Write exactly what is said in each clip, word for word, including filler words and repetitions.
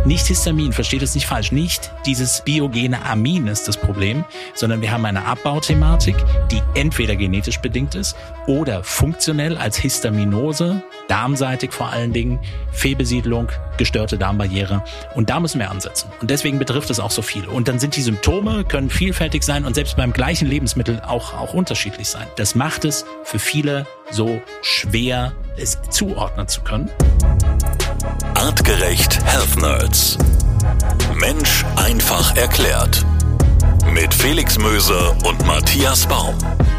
Nicht Histamin, versteht es nicht falsch, nicht dieses biogene Amin ist das Problem, sondern wir haben eine Abbauthematik, die entweder genetisch bedingt ist oder funktionell als Histaminose, darmseitig vor allen Dingen, Fehlbesiedlung, gestörte Darmbarriere. Und da müssen wir ansetzen. Und deswegen betrifft es auch so viele. Und dann sind die Symptome, können vielfältig sein und selbst beim gleichen Lebensmittel auch, auch unterschiedlich sein. Das macht es für viele so schwer, es zuordnen zu können. Artgerecht Health Nerds. Mensch einfach erklärt. Mit Felix Möser und Matthias Baum.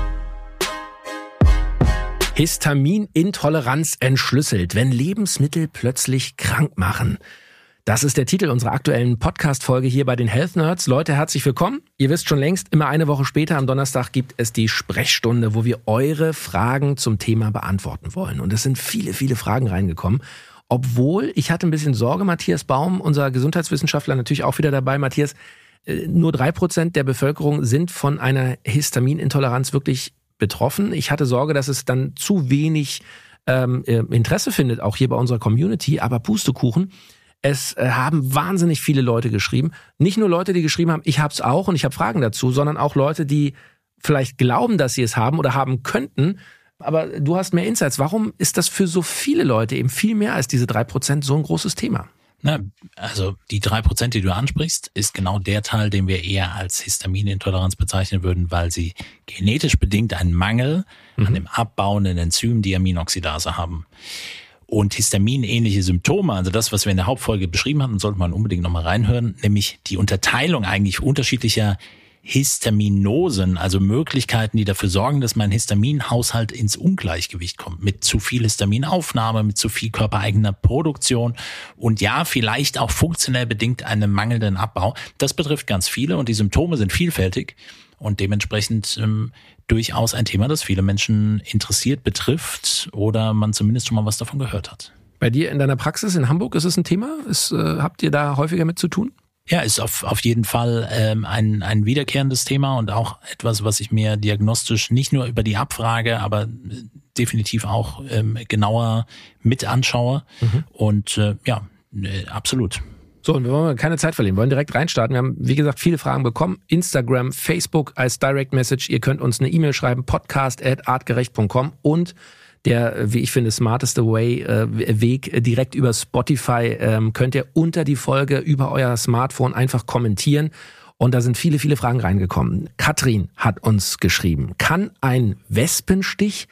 Histaminintoleranz entschlüsselt, wenn Lebensmittel plötzlich krank machen. Das ist der Titel unserer aktuellen Podcast-Folge hier bei den Health Nerds. Leute, herzlich willkommen. Ihr wisst schon längst, immer eine Woche später am Donnerstag gibt es die Sprechstunde, wo wir eure Fragen zum Thema beantworten wollen. Und es sind viele, viele Fragen reingekommen. Obwohl, ich hatte ein bisschen Sorge, Matthias Baum, unser Gesundheitswissenschaftler, natürlich auch wieder dabei. Matthias, nur drei Prozent der Bevölkerung sind von einer Histaminintoleranz wirklich betroffen. Ich hatte Sorge, dass es dann zu wenig ähm, Interesse findet, auch hier bei unserer Community. Aber Pustekuchen, es äh, haben wahnsinnig viele Leute geschrieben. Nicht nur Leute, die geschrieben haben, ich hab's auch und ich habe Fragen dazu, sondern auch Leute, die vielleicht glauben, dass sie es haben oder haben könnten. Aber du hast mehr Insights. Warum ist das für so viele Leute eben viel mehr als diese drei Prozent so ein großes Thema? Na, also die drei Prozent, die du ansprichst, ist genau der Teil, den wir eher als Histaminintoleranz bezeichnen würden, weil sie genetisch bedingt einen Mangel mhm. an dem abbauenden Enzym Diaminoxidase haben. Und histaminähnliche Symptome, also das, was wir in der Hauptfolge beschrieben haben, sollte man unbedingt nochmal reinhören, nämlich die Unterteilung eigentlich unterschiedlicher Histaminosen, also Möglichkeiten, die dafür sorgen, dass mein Histaminhaushalt ins Ungleichgewicht kommt, mit zu viel Histaminaufnahme, mit zu viel körpereigener Produktion und ja, vielleicht auch funktionell bedingt einem mangelnden Abbau. Das betrifft ganz viele und die Symptome sind vielfältig und dementsprechend ähm, durchaus ein Thema, das viele Menschen interessiert, betrifft oder man zumindest schon mal was davon gehört hat. Bei dir in deiner Praxis in Hamburg ist es ein Thema? Ist, äh, habt ihr da häufiger mit zu tun? Ja, ist auf, auf jeden Fall ähm, ein, ein wiederkehrendes Thema und auch etwas, was ich mir diagnostisch nicht nur über die Abfrage, aber definitiv auch ähm, genauer mit anschaue. Mhm. Und äh, ja, äh, absolut. So, und wir wollen keine Zeit verlieren, wir wollen direkt reinstarten. Wir haben, wie gesagt, viele Fragen bekommen. Instagram, Facebook als Direct Message. Ihr könnt uns eine E-Mail schreiben, podcast at artgerecht punkt com und der, wie ich finde, smarteste Way, äh, Weg direkt über Spotify ähm, könnt ihr unter die Folge über euer Smartphone einfach kommentieren. Und da sind viele, viele Fragen reingekommen. Katrin hat uns geschrieben, kann ein Wespenstich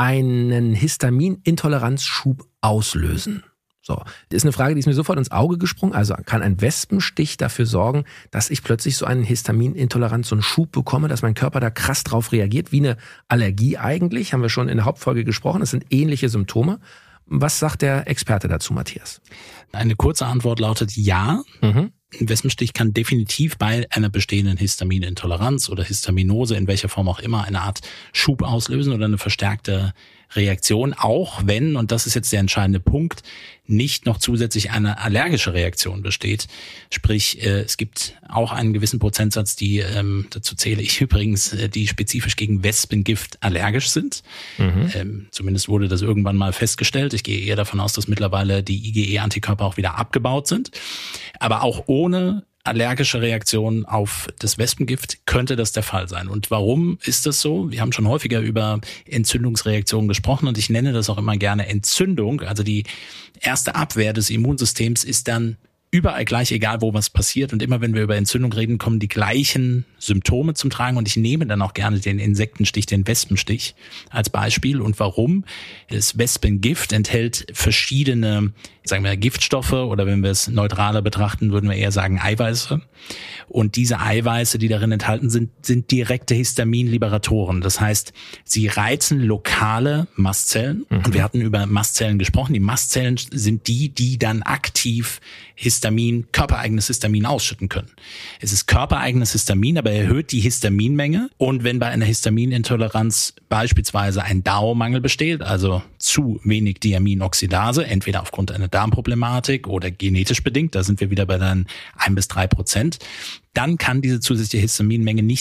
einen Histaminintoleranzschub auslösen? So, das ist eine Frage, die ist mir sofort ins Auge gesprungen. Also kann ein Wespenstich dafür sorgen, dass ich plötzlich so einen Histaminintoleranz, so einen Schub bekomme, dass mein Körper da krass drauf reagiert, wie eine Allergie eigentlich, haben wir schon in der Hauptfolge gesprochen. Es sind ähnliche Symptome. Was sagt der Experte dazu, Matthias? Eine kurze Antwort lautet ja. Mhm. Ein Wespenstich kann definitiv bei einer bestehenden Histaminintoleranz oder Histaminose, in welcher Form auch immer, eine Art Schub auslösen oder eine verstärkte Reaktion, auch wenn, und das ist jetzt der entscheidende Punkt, nicht noch zusätzlich eine allergische Reaktion besteht. Sprich, äh, es gibt auch einen gewissen Prozentsatz, die, ähm, dazu zähle ich übrigens, äh, die spezifisch gegen Wespengift allergisch sind. Mhm. Ähm, zumindest wurde das irgendwann mal festgestellt. Ich gehe eher davon aus, dass mittlerweile die IgE-Antikörper auch wieder abgebaut sind. Aber auch ohne allergische Reaktion auf das Wespengift könnte das der Fall sein. Und warum ist das so? Wir haben schon häufiger über Entzündungsreaktionen gesprochen und ich nenne das auch immer gerne Entzündung. Also die erste Abwehr des Immunsystems ist dann überall gleich, egal wo was passiert. Und immer wenn wir über Entzündung reden, kommen die gleichen Symptome zum Tragen. Und ich nehme dann auch gerne den Insektenstich, den Wespenstich als Beispiel. Und warum? Das Wespengift enthält verschiedene, sagen wir, Giftstoffe oder wenn wir es neutraler betrachten, würden wir eher sagen Eiweiße. Und diese Eiweiße, die darin enthalten sind, sind direkte Histaminliberatoren. Das heißt, sie reizen lokale Mastzellen. Mhm. Und wir hatten über Mastzellen gesprochen. Die Mastzellen sind die, die dann aktiv Histamin, körpereigenes Histamin ausschütten können. Es ist körpereigenes Histamin, aber erhöht die Histaminmenge. Und wenn bei einer Histaminintoleranz beispielsweise ein D A O-Mangel besteht, also zu wenig Diaminoxidase, entweder aufgrund einer Darmproblematik oder genetisch bedingt, da sind wir wieder bei dann ein bis drei Prozent, dann kann diese zusätzliche Histaminmenge nicht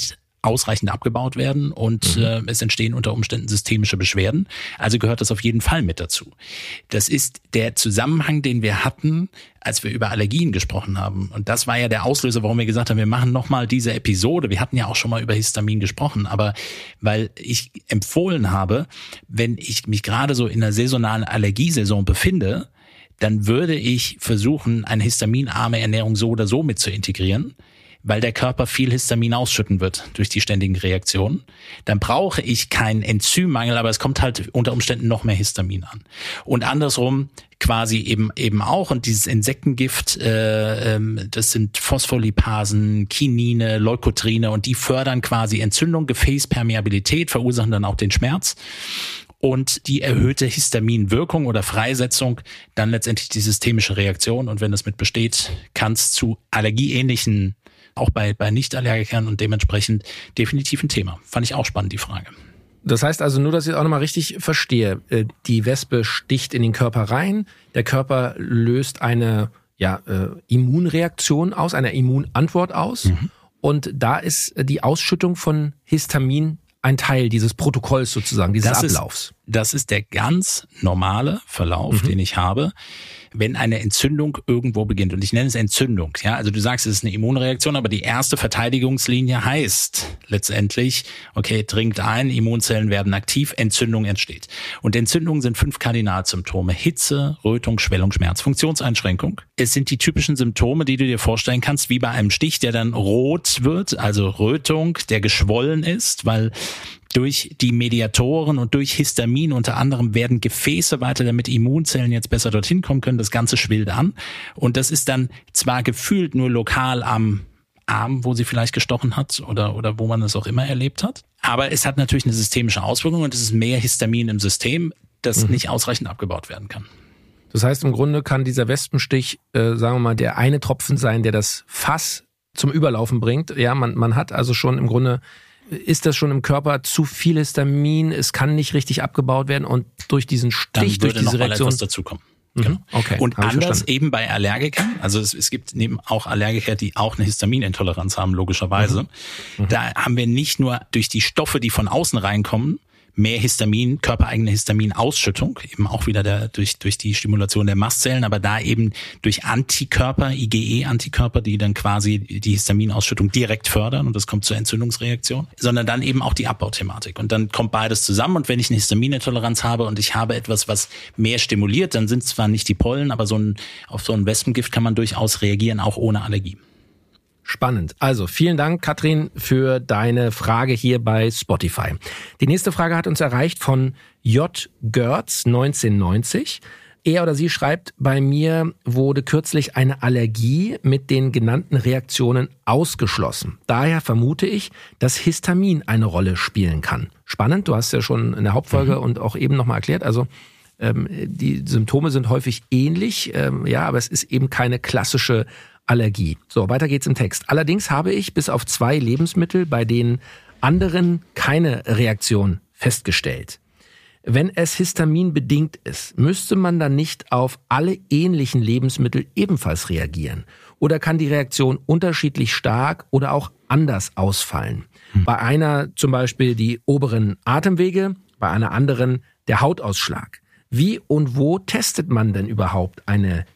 ausreichend abgebaut werden und mhm. äh, es entstehen unter Umständen systemische Beschwerden. Also gehört das auf jeden Fall mit dazu. Das ist der Zusammenhang, den wir hatten, als wir über Allergien gesprochen haben. Und das war ja der Auslöser, warum wir gesagt haben, wir machen nochmal diese Episode. Wir hatten ja auch schon mal über Histamin gesprochen, aber weil ich empfohlen habe, wenn ich mich gerade so in einer saisonalen Allergiesaison befinde, dann würde ich versuchen, eine histaminarme Ernährung so oder so mit zu integrieren, weil der Körper viel Histamin ausschütten wird durch die ständigen Reaktionen. Dann brauche ich keinen Enzymmangel, aber es kommt halt unter Umständen noch mehr Histamin an. Und andersrum quasi eben eben auch. Und dieses Insektengift, äh, ähm, das sind Phospholipasen, Kinine, Leukotrine und die fördern quasi Entzündung, Gefäßpermeabilität, verursachen dann auch den Schmerz. Und die erhöhte Histaminwirkung oder Freisetzung, dann letztendlich die systemische Reaktion. Und wenn das mit besteht, kann es zu allergieähnlichen, auch bei, bei Nicht-Allergikern und dementsprechend definitiv ein Thema. Fand ich auch spannend, die Frage. Das heißt also nur, dass ich es auch nochmal richtig verstehe. Die Wespe sticht in den Körper rein, der Körper löst eine ja, äh, Immunreaktion aus, eine Immunantwort aus. Mhm. Und da ist die Ausschüttung von Histamin ein Teil dieses Protokolls sozusagen, dieses das Ablaufs. Ist, das ist der ganz normale Verlauf, mhm. den ich habe, wenn eine Entzündung irgendwo beginnt. Und ich nenne es Entzündung. Ja, also du sagst, es ist eine Immunreaktion, aber die erste Verteidigungslinie heißt letztendlich, okay, dringt ein, Immunzellen werden aktiv, Entzündung entsteht. Und Entzündungen sind fünf Kardinalsymptome: Hitze, Rötung, Schwellung, Schmerz, Funktionseinschränkung. Es sind die typischen Symptome, die du dir vorstellen kannst, wie bei einem Stich, der dann rot wird, also Rötung, der geschwollen ist, weil durch die Mediatoren und durch Histamin unter anderem werden Gefäße weiter, damit Immunzellen jetzt besser dorthin kommen können. Das Ganze schwillt an. Und das ist dann zwar gefühlt nur lokal am Arm, wo sie vielleicht gestochen hat oder, oder wo man es auch immer erlebt hat. Aber es hat natürlich eine systemische Auswirkung und es ist mehr Histamin im System, das mhm. nicht ausreichend abgebaut werden kann. Das heißt, im Grunde kann dieser Wespenstich, äh, sagen wir mal, der eine Tropfen sein, der das Fass zum Überlaufen bringt. Ja, man, man hat also schon im Grunde, ist das schon im Körper zu viel Histamin, es kann nicht richtig abgebaut werden und durch diesen Stich, dann durch diese noch Reaktion... etwas dazukommen. Mhm. Genau. Okay, und anders eben bei Allergikern, also es, es gibt neben auch Allergiker, die auch eine Histaminintoleranz haben, logischerweise. Mhm. Da haben wir nicht nur durch die Stoffe, die von außen reinkommen, mehr Histamin, körpereigene Histaminausschüttung, eben auch wieder der, durch, durch die Stimulation der Mastzellen, aber da eben durch Antikörper, I G E-Antikörper, die dann quasi die Histaminausschüttung direkt fördern und das kommt zur Entzündungsreaktion, sondern dann eben auch die Abbauthematik. Und dann kommt beides zusammen und wenn ich eine Histaminintoleranz habe und ich habe etwas, was mehr stimuliert, dann sind zwar nicht die Pollen, aber so ein, auf so ein Wespengift kann man durchaus reagieren, auch ohne Allergie. Spannend. Also vielen Dank, Katrin, für deine Frage hier bei Spotify. Die nächste Frage hat uns erreicht von J. Görz neunzehnhundertneunzig. Er oder sie schreibt, bei mir wurde kürzlich eine Allergie mit den genannten Reaktionen ausgeschlossen. Daher vermute ich, dass Histamin eine Rolle spielen kann. Spannend, du hast ja schon in der Hauptfolge mhm. und auch eben nochmal erklärt, also ähm, die Symptome sind häufig ähnlich, ähm, ja, aber es ist eben keine klassische Allergie. So, weiter geht's im Text. Allerdings habe ich bis auf zwei Lebensmittel, bei denen anderen keine Reaktion festgestellt. Wenn es histaminbedingt ist, müsste man dann nicht auf alle ähnlichen Lebensmittel ebenfalls reagieren? Oder kann die Reaktion unterschiedlich stark oder auch anders ausfallen? Hm. Bei einer zum Beispiel die oberen Atemwege, bei einer anderen der Hautausschlag. Wie und wo testet man denn überhaupt eine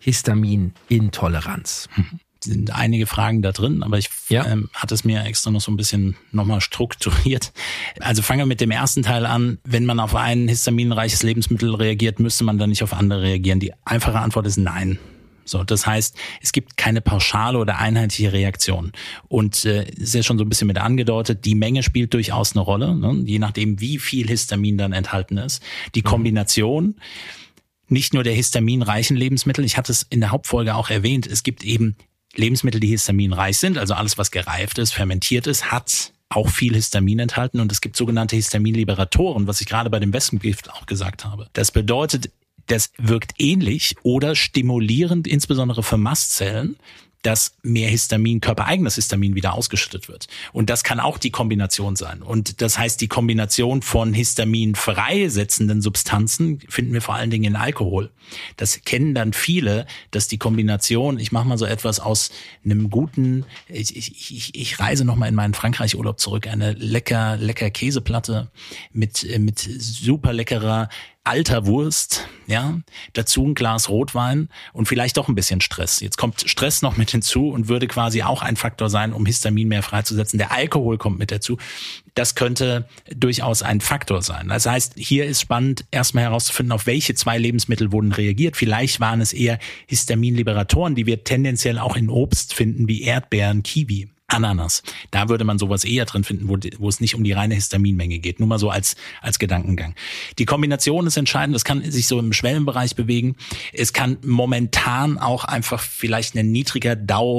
Histaminintoleranz? Es sind einige Fragen da drin, aber ich ja. ähm, hatte es mir extra noch so ein bisschen nochmal strukturiert. Also fangen wir mit dem ersten Teil an. Wenn man auf ein histaminreiches Lebensmittel reagiert, müsste man dann nicht auf andere reagieren. Die einfache Antwort ist nein. So, das heißt, es gibt keine pauschale oder einheitliche Reaktion. Und äh, ist ja schon so ein bisschen mit angedeutet, die Menge spielt durchaus eine Rolle, ne? Je nachdem, wie viel Histamin dann enthalten ist. Die Kombination, nicht nur der histaminreichen Lebensmittel, ich hatte es in der Hauptfolge auch erwähnt, es gibt eben Lebensmittel, die histaminreich sind, also alles, was gereift ist, fermentiert ist, hat auch viel Histamin enthalten. Und es gibt sogenannte Histaminliberatoren, was ich gerade bei dem Wespengift auch gesagt habe. Das bedeutet, das wirkt ähnlich oder stimulierend, insbesondere für Mastzellen, dass mehr Histamin, körpereigenes Histamin wieder ausgeschüttet wird. Und das kann auch die Kombination sein. Und das heißt, die Kombination von Histamin freisetzenden Substanzen finden wir vor allen Dingen in Alkohol. Das kennen dann viele, dass die Kombination, ich mache mal so etwas aus einem guten, ich, ich, ich, ich reise nochmal in meinen Frankreich-Urlaub zurück, eine lecker, lecker Käseplatte mit, mit super leckerer alter Wurst, ja, dazu ein Glas Rotwein und vielleicht doch ein bisschen Stress. Jetzt kommt Stress noch mit hinzu und würde quasi auch ein Faktor sein, um Histamin mehr freizusetzen. Der Alkohol kommt mit dazu. Das könnte durchaus ein Faktor sein. Das heißt, hier ist spannend, erstmal herauszufinden, auf welche zwei Lebensmittel wurden reagiert. Vielleicht waren es eher Histaminliberatoren, die wir tendenziell auch in Obst finden, wie Erdbeeren, Kiwi. Ananas. Da würde man sowas eher drin finden, wo, wo es nicht um die reine Histaminmenge geht. Nur mal so als, als Gedankengang. Die Kombination ist entscheidend. Das kann sich so im Schwellenbereich bewegen. Es kann momentan auch einfach vielleicht eine niedriger D A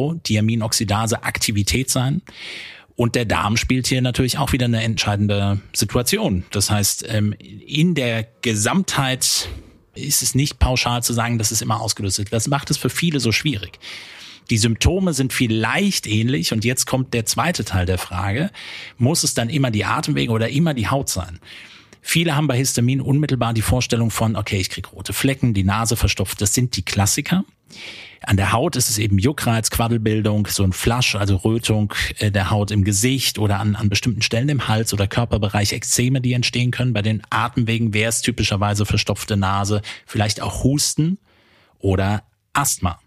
O-Diaminoxidase-Aktivität sein. Und der Darm spielt hier natürlich auch wieder eine entscheidende Situation. Das heißt, in der Gesamtheit ist es nicht pauschal zu sagen, dass es immer ausgelöst wird. Das macht es für viele so schwierig. Die Symptome sind vielleicht ähnlich und jetzt kommt der zweite Teil der Frage. Muss es dann immer die Atemwege oder immer die Haut sein? Viele haben bei Histamin unmittelbar die Vorstellung von, okay, ich kriege rote Flecken, die Nase verstopft. Das sind die Klassiker. An der Haut ist es eben Juckreiz, Quaddelbildung, so ein Flasch, also Rötung der Haut im Gesicht oder an, an bestimmten Stellen im Hals oder Körperbereich Ekzeme, die entstehen können. Bei den Atemwegen wäre es typischerweise verstopfte Nase, vielleicht auch Husten oder Asthma.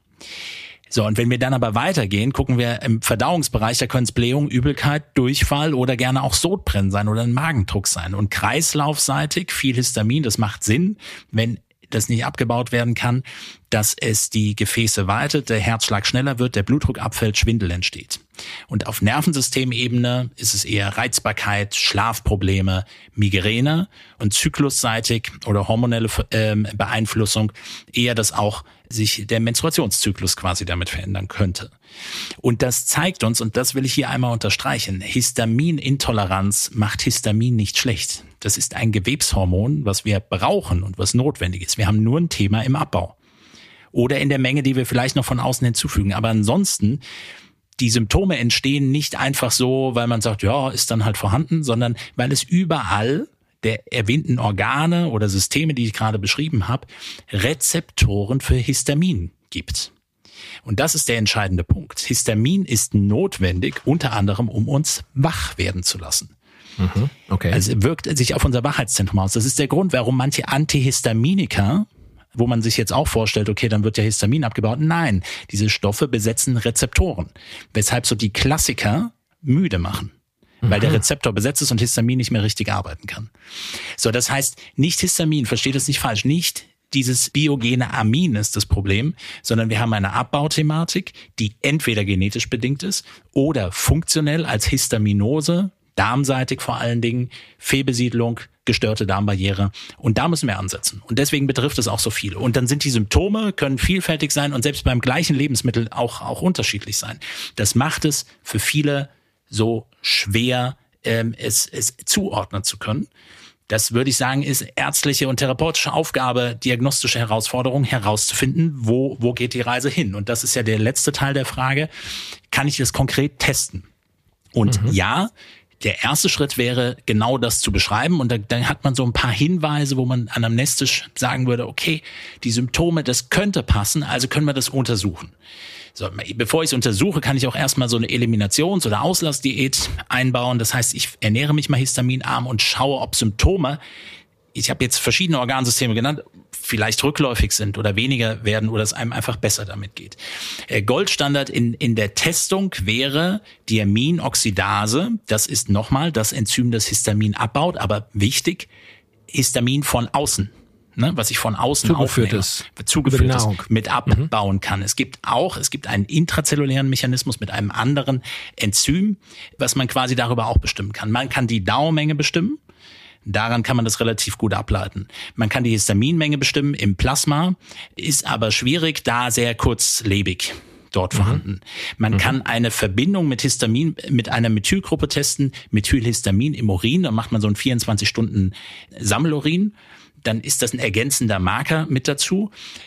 So, und wenn wir dann aber weitergehen, gucken wir im Verdauungsbereich, da können es Blähung, Übelkeit, Durchfall oder gerne auch Sodbrennen sein oder ein Magendruck sein. Und kreislaufseitig viel Histamin, das macht Sinn, wenn das nicht abgebaut werden kann, dass es die Gefäße weitet, der Herzschlag schneller wird, der Blutdruck abfällt, Schwindel entsteht. Und auf Nervensystemebene ist es eher Reizbarkeit, Schlafprobleme, Migräne und zyklusseitig oder hormonelle äh, Beeinflussung eher, dass auch sich der Menstruationszyklus quasi damit verändern könnte. Und das zeigt uns, und das will ich hier einmal unterstreichen, Histaminintoleranz macht Histamin nicht schlecht. Das ist ein Gewebshormon, was wir brauchen und was notwendig ist. Wir haben nur ein Thema im Abbau. Oder in der Menge, die wir vielleicht noch von außen hinzufügen. Aber ansonsten, die Symptome entstehen nicht einfach so, weil man sagt, ja, ist dann halt vorhanden, sondern weil es überall der erwähnten Organe oder Systeme, die ich gerade beschrieben habe, Rezeptoren für Histamin gibt. Und das ist der entscheidende Punkt. Histamin ist notwendig, unter anderem, um uns wach werden zu lassen. Mhm, okay. Also es wirkt sich auf unser Wachheitszentrum aus. Das ist der Grund, warum manche Antihistaminika, wo man sich jetzt auch vorstellt, okay, dann wird ja Histamin abgebaut. Nein, diese Stoffe besetzen Rezeptoren, weshalb so die Klassiker müde machen. Weil der Rezeptor besetzt ist und Histamin nicht mehr richtig arbeiten kann. So, das heißt, nicht Histamin, versteht es nicht falsch, nicht dieses biogene Amin ist das Problem, sondern wir haben eine Abbauthematik, die entweder genetisch bedingt ist oder funktionell als Histaminose, darmseitig vor allen Dingen, Fehlbesiedlung, gestörte Darmbarriere. Und da müssen wir ansetzen. Und deswegen betrifft es auch so viele. Und dann sind die Symptome, können vielfältig sein und selbst beim gleichen Lebensmittel auch, auch unterschiedlich sein. Das macht es für viele so schwer, ähm, es, es zuordnen zu können. Das würde ich sagen, ist ärztliche und therapeutische Aufgabe, diagnostische Herausforderung herauszufinden, wo, wo geht die Reise hin? Und das ist ja der letzte Teil der Frage. Kann ich das konkret testen? Und mhm. ja, der erste Schritt wäre, genau das zu beschreiben. Und da, dann hat man so ein paar Hinweise, wo man anamnestisch sagen würde, okay, die Symptome, das könnte passen, also können wir das untersuchen. So, bevor ich es untersuche, kann ich auch erstmal so eine Eliminations- oder Auslassdiät einbauen. Das heißt, ich ernähre mich mal histaminarm und schaue, ob Symptome, ich habe jetzt verschiedene Organsysteme genannt, vielleicht rückläufig sind oder weniger werden oder es einem einfach besser damit geht. Goldstandard in, in der Testung wäre Diaminoxidase. Das ist nochmal das Enzym, das Histamin abbaut, aber wichtig, Histamin von außen. Ne, was ich von außen zugeführtes, aufnehme, zugeführtes mit abbauen mhm. kann. Es gibt auch, es gibt einen intrazellulären Mechanismus mit einem anderen Enzym, was man quasi darüber auch bestimmen kann. Man kann die D A O-Menge bestimmen. Daran kann man das relativ gut ableiten. Man kann die Histaminmenge bestimmen im Plasma, ist aber schwierig, da sehr kurzlebig dort mhm. vorhanden. Man mhm. kann eine Verbindung mit Histamin, mit einer Methylgruppe testen, Methylhistamin im Urin, dann macht man so ein vierundzwanzig Stunden Sammelurin. Dann ist das ein ergänzender Marker mit dazu.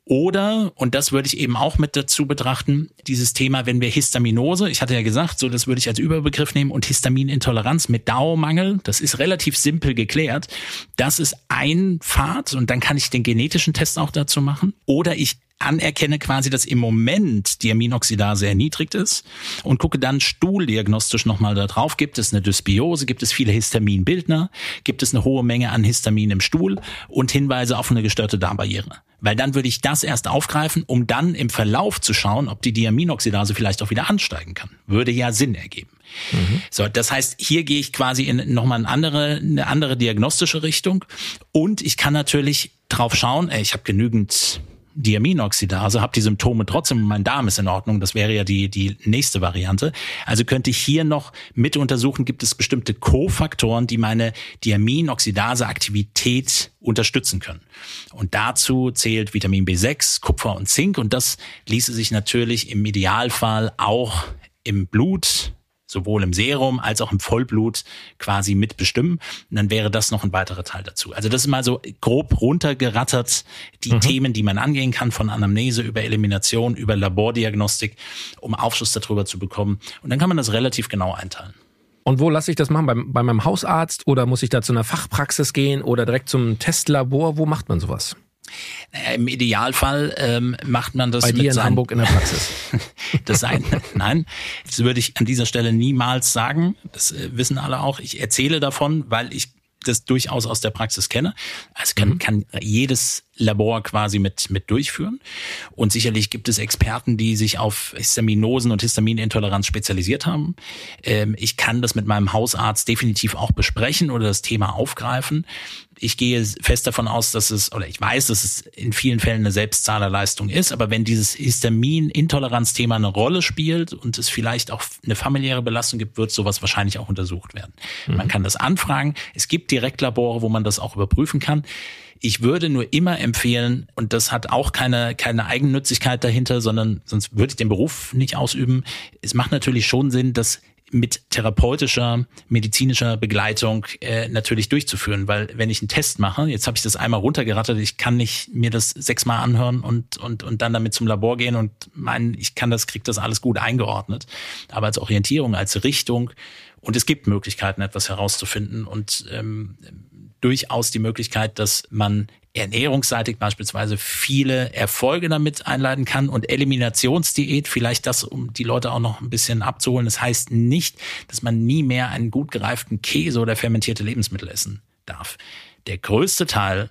Oder, und das würde ich eben auch mit dazu betrachten, dieses Thema, wenn wir Histaminose, ich hatte ja gesagt, so das würde ich als Überbegriff nehmen, und Histaminintoleranz mit D A O-Mangel, das ist relativ simpel geklärt. Das ist ein Pfad und dann kann ich den genetischen Test auch dazu machen. Oder ich anerkenne quasi, dass im Moment die Aminoxidase erniedrigt ist und gucke dann stuhldiagnostisch nochmal da drauf. Gibt es eine Dysbiose? Gibt es viele Histaminbildner? Gibt es eine hohe Menge an Histamin im Stuhl? Und Hinweise auf eine gestörte Darmbarriere. Weil dann würde ich das erst aufgreifen, um dann im Verlauf zu schauen, ob die Diaminoxidase vielleicht auch wieder ansteigen kann. Würde ja Sinn ergeben. Mhm. So, das heißt, hier gehe ich quasi in nochmal eine andere, eine andere diagnostische Richtung. Und ich kann natürlich drauf schauen, ey, ich habe genügend Diaminoxidase, habe die Symptome trotzdem, mein Darm ist in Ordnung, das wäre ja die die nächste Variante. Also könnte ich hier noch mit untersuchen, gibt es bestimmte Kofaktoren, die meine Diaminoxidase-Aktivität unterstützen können. Und dazu zählt Vitamin B sechs, Kupfer und Zink und das ließe sich natürlich im Idealfall auch im Blut, sowohl im Serum als auch im Vollblut quasi mitbestimmen. Und dann wäre das noch ein weiterer Teil dazu. Also das ist mal so grob runtergerattert, die mhm. Themen, die man angehen kann, von Anamnese über Elimination, über Labordiagnostik, um Aufschluss darüber zu bekommen. Und dann kann man das relativ genau einteilen. Und wo lasse ich das machen? Bei, bei meinem Hausarzt oder muss ich da zu einer Fachpraxis gehen oder direkt zum Testlabor? Wo macht man sowas? Naja, im Idealfall ähm, macht man das bei dir mit in Hamburg in der Praxis. Das ein, nein, das würde ich an dieser Stelle niemals sagen. Das äh, wissen alle auch. Ich erzähle davon, weil ich das durchaus aus der Praxis kenne. Also kann, mhm. kann jedes Labor quasi mit mit durchführen. Und sicherlich gibt es Experten, die sich auf Histaminosen und Histaminintoleranz spezialisiert haben. Ähm, ich kann das mit meinem Hausarzt definitiv auch besprechen oder das Thema aufgreifen. Ich gehe fest davon aus, dass es, oder ich weiß, dass es in vielen Fällen eine Selbstzahlerleistung ist, aber wenn dieses Histaminintoleranzthema eine Rolle spielt und es vielleicht auch eine familiäre Belastung gibt, wird sowas wahrscheinlich auch untersucht werden. Mhm. Man kann das anfragen. Es gibt Direktlabore, wo man das auch überprüfen kann. Ich würde nur immer empfehlen, und das hat auch keine keine Eigennützigkeit dahinter, sondern sonst würde ich den Beruf nicht ausüben. Es macht natürlich schon Sinn, dass mit therapeutischer, medizinischer Begleitung äh, natürlich durchzuführen, weil wenn ich einen Test mache, jetzt habe ich das einmal runtergerattert, ich kann nicht mir das sechsmal anhören und und und dann damit zum Labor gehen und meinen, ich kann das, krieg das alles gut eingeordnet, aber als Orientierung, als Richtung, und es gibt Möglichkeiten, etwas herauszufinden und ähm, durchaus die Möglichkeit, dass man ernährungsseitig beispielsweise viele Erfolge damit einleiten kann und Eliminationsdiät, vielleicht das, um die Leute auch noch ein bisschen abzuholen. Das heißt nicht, dass man nie mehr einen gut gereiften Käse oder fermentierte Lebensmittel essen darf. Der größte Teil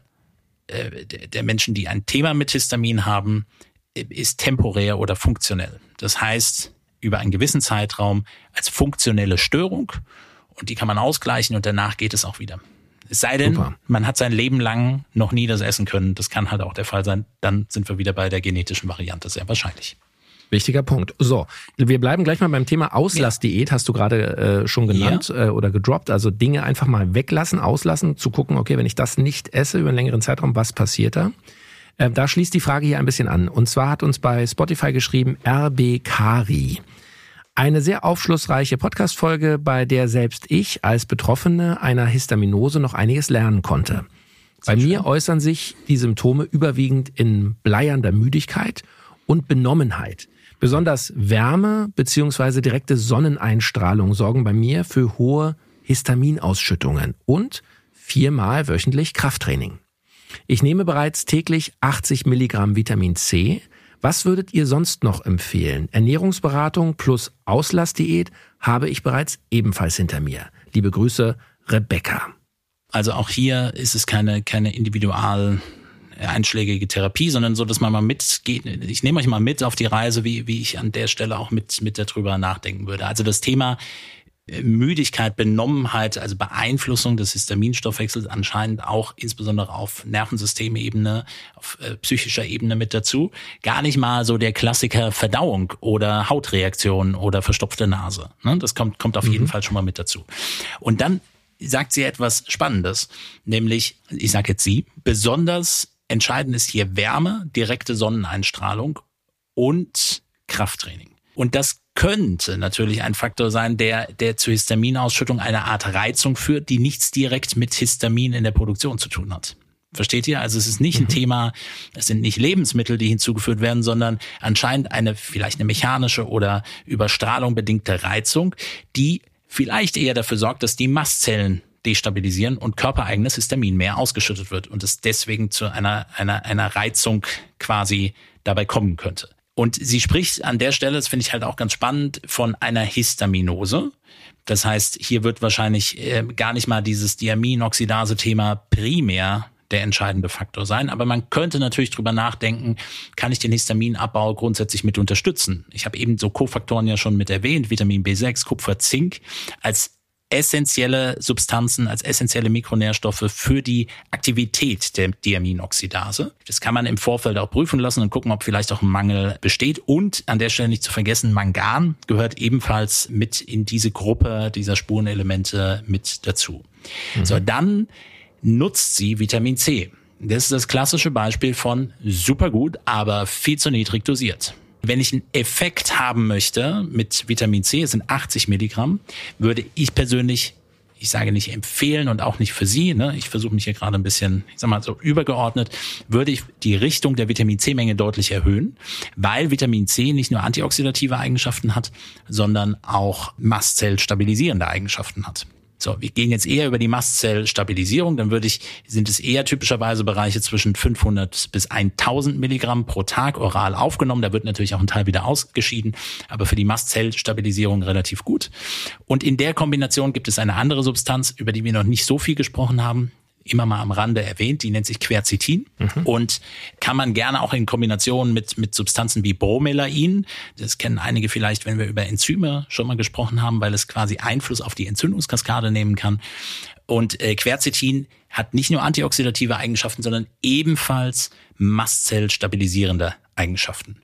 äh, der Menschen, die ein Thema mit Histamin haben, ist temporär oder funktionell. Das heißt, über einen gewissen Zeitraum als funktionelle Störung und die kann man ausgleichen und danach geht es auch wieder. Es sei denn, Super. Man hat sein Leben lang noch nie das essen können. Das kann halt auch der Fall sein. Dann sind wir wieder bei der genetischen Variante, sehr wahrscheinlich. Wichtiger Punkt. So, wir bleiben gleich mal beim Thema Auslassdiät, hast du gerade äh, schon genannt ja. äh, oder gedroppt. Also Dinge einfach mal weglassen, auslassen, zu gucken, okay, wenn ich das nicht esse über einen längeren Zeitraum, was passiert da? Äh, da schließt die Frage hier ein bisschen an. Und zwar hat uns bei Spotify geschrieben R B Kari. Eine sehr aufschlussreiche Podcast-Folge, bei der selbst ich als Betroffene einer Histaminose noch einiges lernen konnte. Bei mir äußern sich die Symptome überwiegend in bleiernder Müdigkeit und Benommenheit. Besonders Wärme bzw. direkte Sonneneinstrahlung sorgen bei mir für hohe Histaminausschüttungen und viermal wöchentlich Krafttraining. Ich nehme bereits täglich achtzig Milligramm Vitamin C. Was würdet ihr sonst noch empfehlen? Ernährungsberatung plus Auslassdiät habe ich bereits ebenfalls hinter mir. Liebe Grüße, Rebecca. Also auch hier ist es keine keine individual einschlägige Therapie, sondern so, dass man mal mitgeht. Ich nehme euch mal mit auf die Reise, wie wie ich an der Stelle auch mit mit darüber nachdenken würde. Also das Thema Müdigkeit, Benommenheit, also Beeinflussung des Histaminstoffwechsels anscheinend auch insbesondere auf Nervensystemebene, auf äh, psychischer Ebene mit dazu. Gar nicht mal so der Klassiker Verdauung oder Hautreaktion oder verstopfte Nase. Ne? Das kommt kommt auf mhm. jeden Fall schon mal mit dazu. Und dann sagt sie etwas Spannendes, nämlich, ich sage jetzt sie, besonders entscheidend ist hier Wärme, direkte Sonneneinstrahlung und Krafttraining. Und das könnte natürlich ein Faktor sein, der der zur Histaminausschüttung, eine Art Reizung führt, die nichts direkt mit Histamin in der Produktion zu tun hat. Versteht ihr? Also es ist nicht ein mhm. Thema, es sind nicht Lebensmittel, die hinzugeführt werden, sondern anscheinend eine vielleicht eine mechanische oder über Strahlung bedingte Reizung, die vielleicht eher dafür sorgt, dass die Mastzellen destabilisieren und körpereigenes Histamin mehr ausgeschüttet wird und es deswegen zu einer, einer, einer Reizung quasi dabei kommen könnte. Und sie spricht an der Stelle, das finde ich halt auch ganz spannend, von einer Histaminose. Das heißt, hier wird wahrscheinlich äh, gar nicht mal dieses Diaminoxidase-Thema primär der entscheidende Faktor sein. Aber man könnte natürlich drüber nachdenken, kann ich den Histaminabbau grundsätzlich mit unterstützen? Ich habe eben so Kofaktoren ja schon mit erwähnt, Vitamin B sechs, Kupfer, Zink als essentielle Substanzen, als essentielle Mikronährstoffe für die Aktivität der Diaminoxidase. Das kann man im Vorfeld auch prüfen lassen und gucken, ob vielleicht auch ein Mangel besteht. Und an der Stelle nicht zu vergessen, Mangan gehört ebenfalls mit in diese Gruppe dieser Spurenelemente mit dazu. Mhm. So, dann nutzt sie Vitamin C. Das ist das klassische Beispiel von super gut, aber viel zu niedrig dosiert. Wenn ich einen Effekt haben möchte mit Vitamin C, es sind achtzig Milligramm, würde ich persönlich, ich sage nicht empfehlen und auch nicht für Sie, ne, ich versuche mich hier gerade ein bisschen, ich sag mal so übergeordnet, würde ich die Richtung der Vitamin C-Menge deutlich erhöhen, weil Vitamin C nicht nur antioxidative Eigenschaften hat, sondern auch Mastzellstabilisierende Eigenschaften hat. So, wir gehen jetzt eher über die Mastzellstabilisierung, dann würde ich, sind es eher typischerweise Bereiche zwischen fünfhundert bis tausend Milligramm pro Tag oral aufgenommen. Da wird natürlich auch ein Teil wieder ausgeschieden, aber für die Mastzellstabilisierung relativ gut. Und in der Kombination gibt es eine andere Substanz, über die wir noch nicht so viel gesprochen haben, immer mal am Rande erwähnt, die nennt sich Quercetin mhm. und kann man gerne auch in Kombination mit mit Substanzen wie Bromelain, das kennen einige vielleicht, wenn wir über Enzyme schon mal gesprochen haben, weil es quasi Einfluss auf die Entzündungskaskade nehmen kann. Und äh, Quercetin hat nicht nur antioxidative Eigenschaften, sondern ebenfalls mastzellstabilisierende Eigenschaften.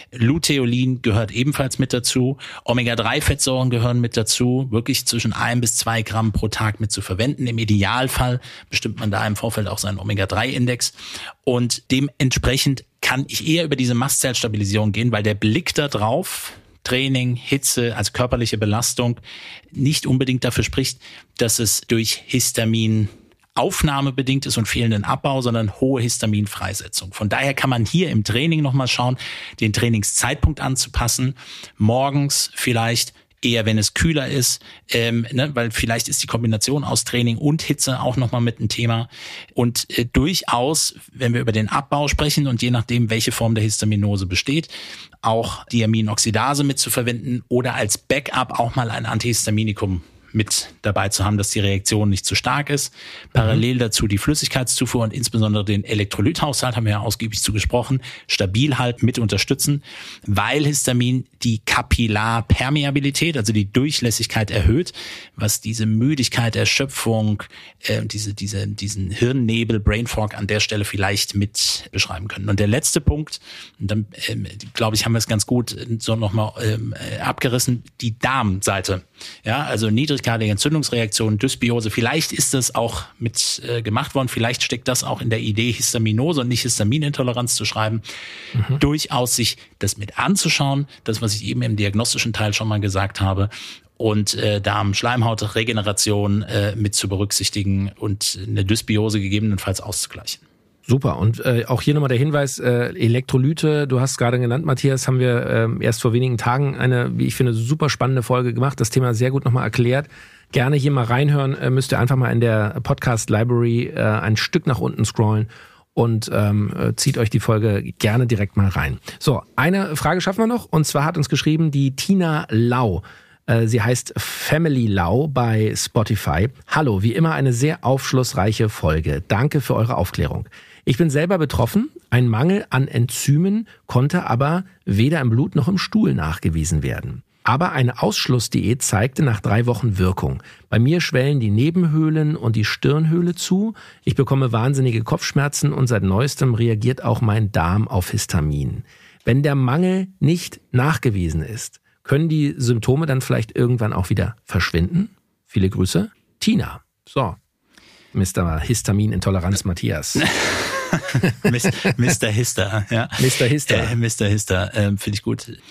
Luteolin gehört ebenfalls mit dazu. Omega drei Fettsäuren gehören mit dazu, wirklich zwischen ein bis zwei Gramm pro Tag mit zu verwenden. Im Idealfall bestimmt man da im Vorfeld auch seinen Omega drei Index. Und dementsprechend kann ich eher über diese Mastzellstabilisierung gehen, weil der Blick da drauf, Training, Hitze, also körperliche Belastung, nicht unbedingt dafür spricht, dass es durch Histamin aufnahmebedingt ist und fehlenden Abbau, sondern hohe Histaminfreisetzung. Von daher kann man hier im Training nochmal schauen, den Trainingszeitpunkt anzupassen. Morgens vielleicht eher, wenn es kühler ist, ähm, ne, weil vielleicht ist die Kombination aus Training und Hitze auch nochmal mit ein Thema. Und äh, durchaus, wenn wir über den Abbau sprechen und je nachdem, welche Form der Histaminose besteht, auch Diaminoxidase mit zu verwenden oder als Backup auch mal ein Antihistaminikum mit dabei zu haben, dass die Reaktion nicht zu stark ist. Parallel dazu die Flüssigkeitszufuhr und insbesondere den Elektrolythaushalt, haben wir ja ausgiebig zu gesprochen, stabil halten, mit unterstützen, weil Histamin die Kapillarpermeabilität, also die Durchlässigkeit erhöht, was diese Müdigkeit, Erschöpfung, äh, diese, diese, diesen Hirnnebel, Brain Fog an der Stelle vielleicht mit beschreiben können. Und der letzte Punkt, und dann ähm, glaube ich, haben wir es ganz gut so nochmal ähm, abgerissen, die Darmseite. Ja, also niedriggradige Entzündungsreaktionen, Dysbiose, vielleicht ist das auch mit äh, gemacht worden, vielleicht steckt das auch in der Idee, Histaminose und nicht Histaminintoleranz zu schreiben. Mhm. Durchaus sich das mit anzuschauen, das, was ich eben im diagnostischen Teil schon mal gesagt habe, und äh, Darm-Schleimhaut-Regeneration äh, mit zu berücksichtigen und eine Dysbiose gegebenenfalls auszugleichen. Super. Und äh, auch hier nochmal der Hinweis, äh, Elektrolyte, du hast gerade genannt, Matthias, haben wir äh, erst vor wenigen Tagen eine, wie ich finde, super spannende Folge gemacht, das Thema sehr gut nochmal erklärt. Gerne hier mal reinhören, äh, müsst ihr einfach mal in der Podcast-Library äh, ein Stück nach unten scrollen und ähm, äh, zieht euch die Folge gerne direkt mal rein. So, eine Frage schaffen wir noch, und zwar hat uns geschrieben die Tina Lau. Sie heißt Family Lau bei Spotify. Hallo, wie immer eine sehr aufschlussreiche Folge. Danke für eure Aufklärung. Ich bin selber betroffen. Ein Mangel an Enzymen konnte aber weder im Blut noch im Stuhl nachgewiesen werden. Aber eine Ausschlussdiät zeigte nach drei Wochen Wirkung. Bei mir schwellen die Nebenhöhlen und die Stirnhöhle zu. Ich bekomme wahnsinnige Kopfschmerzen und seit neuestem reagiert auch mein Darm auf Histamin. Wenn der Mangel nicht nachgewiesen ist, können die Symptome dann vielleicht irgendwann auch wieder verschwinden? Viele Grüße, Tina. So, Mister Histaminintoleranz Matthias. Mister Hister, ja. Mister Hister. Äh, Mister Hister, äh, finde ich gut.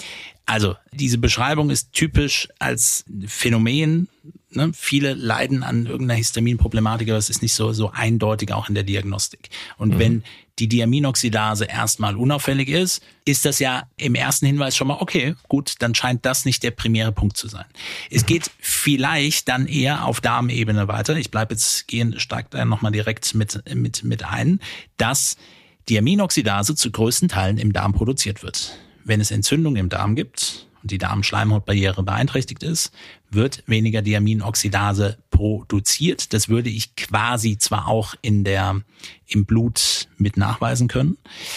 Also diese Beschreibung ist typisch als Phänomen. Ne? Viele leiden an irgendeiner Histaminproblematik, aber es ist nicht so so eindeutig auch in der Diagnostik. Und mhm. wenn die Diaminoxidase erstmal unauffällig ist, ist das ja im ersten Hinweis schon mal, okay, gut, dann scheint das nicht der primäre Punkt zu sein. Es mhm. geht vielleicht dann eher auf Darmebene weiter. Ich bleibe jetzt, gehen stark da nochmal direkt mit, mit, mit ein, dass Diaminoxidase zu größten Teilen im Darm produziert wird. Wenn es Entzündung im Darm gibt und die Darmschleimhautbarriere beeinträchtigt ist, wird weniger Diaminoxidase produziert. Das würde ich quasi zwar auch in der, im Blut mit nachweisen können,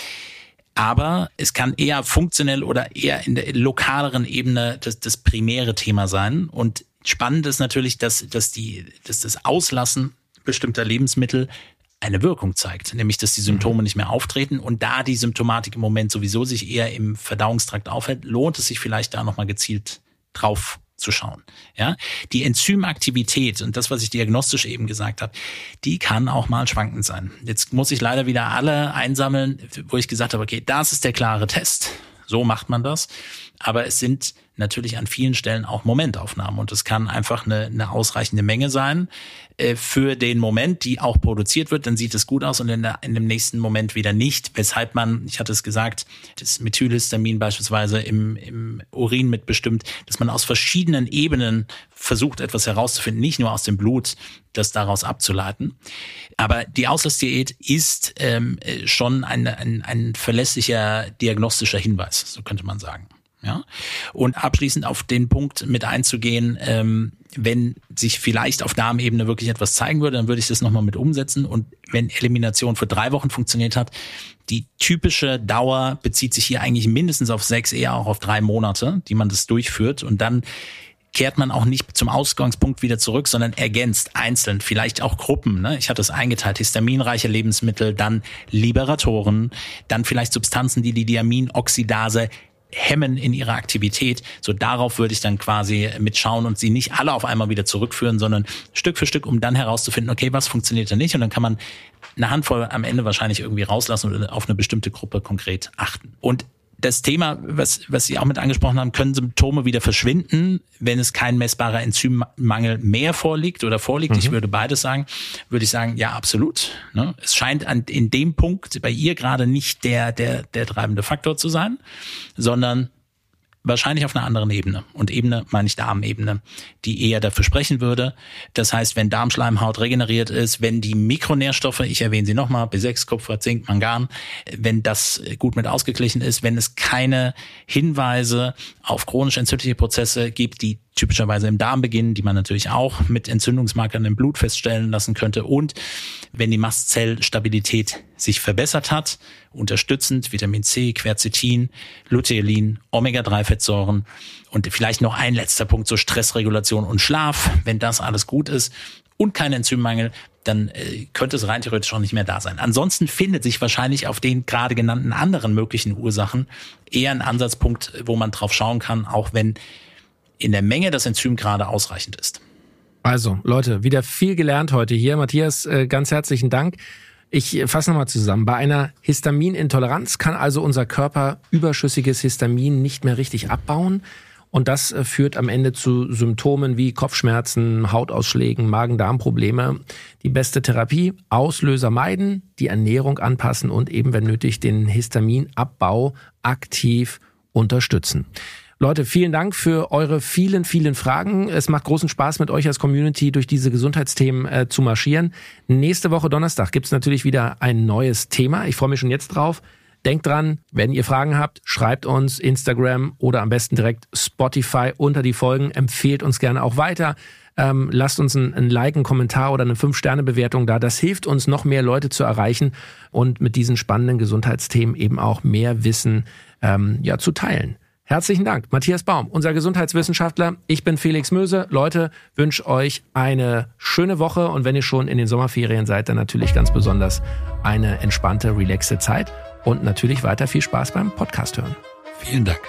aber es kann eher funktionell oder eher in der lokaleren Ebene das, das primäre Thema sein. Und spannend ist natürlich, dass, dass, die, dass das Auslassen bestimmter Lebensmittel eine Wirkung zeigt, nämlich dass die Symptome nicht mehr auftreten und da die Symptomatik im Moment sowieso sich eher im Verdauungstrakt aufhält, lohnt es sich vielleicht da nochmal gezielt drauf zu schauen. Ja, die Enzymaktivität und das, was ich diagnostisch eben gesagt habe, die kann auch mal schwankend sein. Jetzt muss ich leider wieder alle einsammeln, wo ich gesagt habe, okay, das ist der klare Test. So macht man das. Aber es sind natürlich an vielen Stellen auch Momentaufnahmen und es kann einfach eine, eine ausreichende Menge sein äh, für den Moment, die auch produziert wird. Dann sieht es gut aus und in, der, in dem nächsten Moment wieder nicht, weshalb man, ich hatte es gesagt, das Methylhistamin beispielsweise im, im Urin mitbestimmt, dass man aus verschiedenen Ebenen versucht, etwas herauszufinden, nicht nur aus dem Blut, das daraus abzuleiten. Aber die Auslassdiät ist ähm, schon ein, ein, ein verlässlicher diagnostischer Hinweis, so könnte man sagen. Ja, und abschließend auf den Punkt mit einzugehen, ähm, wenn sich vielleicht auf Darmebene wirklich etwas zeigen würde, dann würde ich das nochmal mit umsetzen. Und wenn Elimination für drei Wochen funktioniert hat, die typische Dauer bezieht sich hier eigentlich mindestens auf sechs, eher auch auf drei Monate, die man das durchführt. Und dann kehrt man auch nicht zum Ausgangspunkt wieder zurück, sondern ergänzt einzeln, vielleicht auch Gruppen. Ne? Ich hatte es eingeteilt, histaminreiche Lebensmittel, dann Liberatoren, dann vielleicht Substanzen, die die Diaminoxidase hemmen in ihrer Aktivität. So darauf würde ich dann quasi mitschauen und sie nicht alle auf einmal wieder zurückführen, sondern Stück für Stück, um dann herauszufinden, okay, was funktioniert denn nicht? Und dann kann man eine Handvoll am Ende wahrscheinlich irgendwie rauslassen oder auf eine bestimmte Gruppe konkret achten. Und das Thema, was, was Sie auch mit angesprochen haben, können Symptome wieder verschwinden, wenn es kein messbarer Enzymmangel mehr vorliegt oder vorliegt. Mhm. Ich würde beides sagen. Würde ich sagen, ja, absolut. Ne? Es scheint an, in dem Punkt bei ihr gerade nicht der, der, der treibende Faktor zu sein, sondern wahrscheinlich auf einer anderen Ebene. Und Ebene meine ich Darmebene, die eher dafür sprechen würde. Das heißt, wenn Darmschleimhaut regeneriert ist, wenn die Mikronährstoffe, ich erwähne sie nochmal, B sechs, Kupfer, Zink, Mangan, wenn das gut mit ausgeglichen ist, wenn es keine Hinweise auf chronisch entzündliche Prozesse gibt, die typischerweise im Darm beginnen, die man natürlich auch mit Entzündungsmarkern im Blut feststellen lassen könnte. Und wenn die Mastzellstabilität sich verbessert hat, unterstützend Vitamin C, Quercetin, Luteolin, Omega drei Fettsäuren und vielleicht noch ein letzter Punkt, so Stressregulation und Schlaf. Wenn das alles gut ist und kein Enzymmangel, dann äh, könnte es rein theoretisch auch nicht mehr da sein. Ansonsten findet sich wahrscheinlich auf den gerade genannten anderen möglichen Ursachen eher ein Ansatzpunkt, wo man drauf schauen kann, auch wenn in der Menge das Enzym gerade ausreichend ist. Also Leute, wieder viel gelernt heute hier. Matthias, äh, ganz herzlichen Dank. Ich fasse nochmal zusammen. Bei einer Histaminintoleranz kann also unser Körper überschüssiges Histamin nicht mehr richtig abbauen. Und das äh, führt am Ende zu Symptomen wie Kopfschmerzen, Hautausschlägen, Magen-Darm-Probleme. Die beste Therapie: Auslöser meiden, die Ernährung anpassen und eben, wenn nötig, den Histaminabbau aktiv unterstützen. Leute, vielen Dank für eure vielen, vielen Fragen. Es macht großen Spaß, mit euch als Community durch diese Gesundheitsthemen äh, zu marschieren. Nächste Woche Donnerstag gibt's natürlich wieder ein neues Thema. Ich freue mich schon jetzt drauf. Denkt dran, wenn ihr Fragen habt, schreibt uns Instagram oder am besten direkt Spotify unter die Folgen. Empfehlt uns gerne auch weiter. Ähm, lasst uns ein, ein Like, einen Kommentar oder eine fünf Sterne Bewertung da. Das hilft uns, noch mehr Leute zu erreichen und mit diesen spannenden Gesundheitsthemen eben auch mehr Wissen ähm, ja, zu teilen. Herzlichen Dank, Matthias Baum, unser Gesundheitswissenschaftler. Ich bin Felix Möse. Leute, wünsche euch eine schöne Woche und wenn ihr schon in den Sommerferien seid, dann natürlich ganz besonders eine entspannte, relaxte Zeit und natürlich weiter viel Spaß beim Podcast hören. Vielen Dank.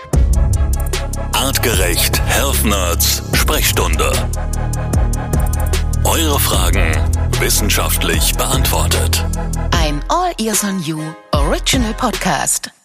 Artgerecht Health Nerds Sprechstunde. Eure Fragen wissenschaftlich beantwortet. Ein All Ears on You Original Podcast.